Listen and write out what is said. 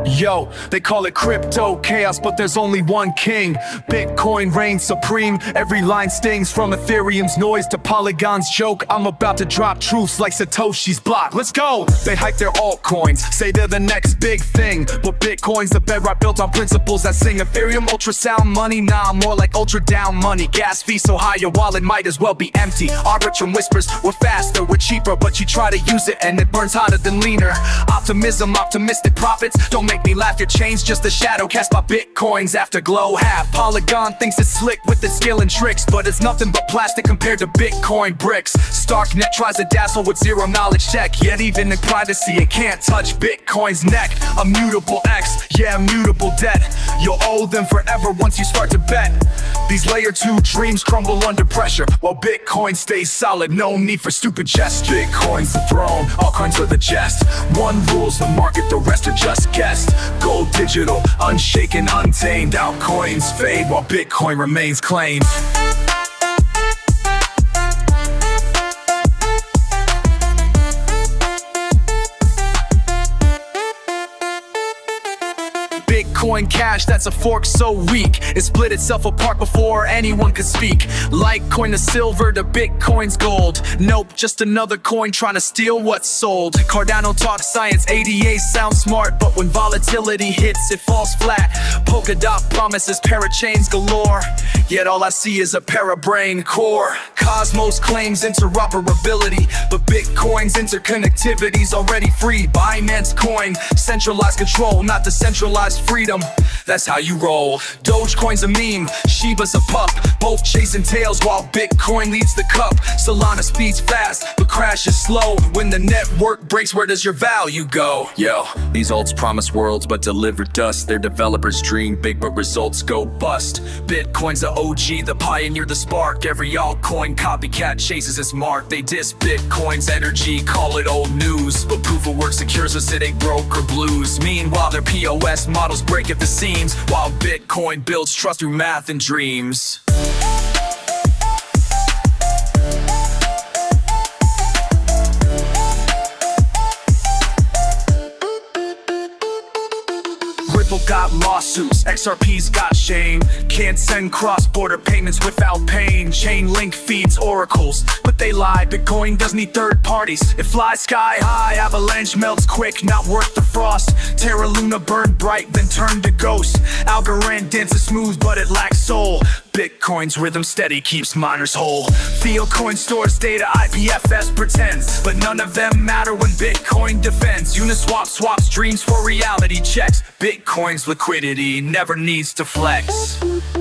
Yo, they call it crypto chaos, but there's only one king. Bitcoin reigns supreme. Every line stings, from Ethereum's noise to Polygon's joke. I'm about to drop truths like Satoshi's block. Let's go! They hype their altcoins, say they're the next big thing, but Bitcoin's the bedrock built on principles that sing. Ethereum ultrasound money, nah, more like ultra down money. Gas fee so high your wallet might as well be empty. Arbitrum whispers, we're faster, we're cheaper, but you try to use it and it burns hotter than leaner. Optimism, optimistic profits, don't make me laugh. Your chain's just a shadow cast by Bitcoin's afterglow. Half Polygon thinks it's slick with its skill and tricks, but it's nothing but plastic compared to Bitcoin bricks. Starknet tries to dazzle with zero knowledge tech, yet even in privacy it can't touch Bitcoin's neck. Immutable X, yeah, immutable debt. You'll owe them forever once you start to bet. These layer 2 dreams crumble under pressure, while Bitcoin stays solid, no need for stupid jest. Bitcoin's the throne, all coins are the jest. One rules the market, the rest are just guessed. Gold digital, unshaken, untamed. Altcoins fade while Bitcoin remains claimed. Bitcoin Cash, that's a fork so weak it split itself apart before anyone could speak. Litecoin to silver to Bitcoin's gold. Nope, just another coin trying to steal what's sold. Cardano talks science, ADA sounds smart, but when volatility hits it falls flat. Polkadot promises parachains galore, yet all I see is a parabrain core. Cosmos claims interoperability, but Bitcoin's interconnectivity's already free. Binance Coin, centralized control, not decentralized freedom. That's how you roll. Dogecoin's a meme, Shiba's a pup, both chasing tails while Bitcoin leads the cup. Solana speeds fast, but crashes slow. When the network breaks, where does your value go? Yo, these alts promise worlds but deliver dust. Their developers dream big but results go bust. Bitcoin's the OG, the pioneer, the spark. Every altcoin copycat chases its mark. They diss Bitcoin's energy, call it old news, but proof of work secures us, it ain't broke or blues. Meanwhile their POS models break at the seams, while Bitcoin builds trust through math and dreams. Ripple got lawsuits, XRP's got shame. Can't send cross-border payments without pain. Chainlink feeds oracles, but they lie. Bitcoin doesn't need third parties, it flies sky high. Avalanche melts quick, not worth the frost. Terra Luna burned bright, then turned to ghost. Algorand dances smooth, but it lacks soul. Bitcoin's rhythm steady keeps miners whole. Filecoin stores data, IPFS pretends, but none of them matter when Bitcoin defends. Uniswap swaps dreams for reality checks. Bitcoin's liquidity never needs to flex.